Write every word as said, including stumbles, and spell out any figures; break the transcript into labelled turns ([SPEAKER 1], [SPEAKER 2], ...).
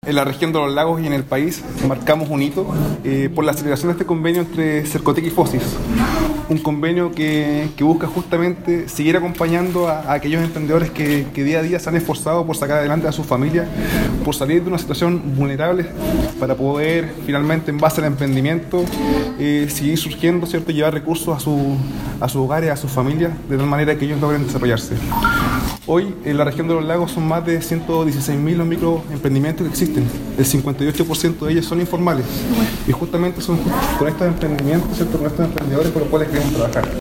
[SPEAKER 1] En la región de los lagos y en el país marcamos un hito eh, por la celebración de este convenio entre Cercotec y Fosis, un convenio que, que busca justamente seguir acompañando a, a aquellos emprendedores que, que día a día se han esforzado por sacar adelante a sus familias, por salir de una situación vulnerable para poder finalmente, en base al emprendimiento, eh, seguir surgiendo, ¿cierto? Y llevar recursos a, su, a sus hogares, a sus familias, de tal manera que ellos logren desarrollarse. Hoy en la región de los lagos son más de ciento dieciséis mil los microemprendimientos que existen. El cincuenta y ocho por ciento de ellos son informales. Y justamente son con estos emprendimientos, ¿cierto? Con estos emprendedores con los cuales queremos trabajar.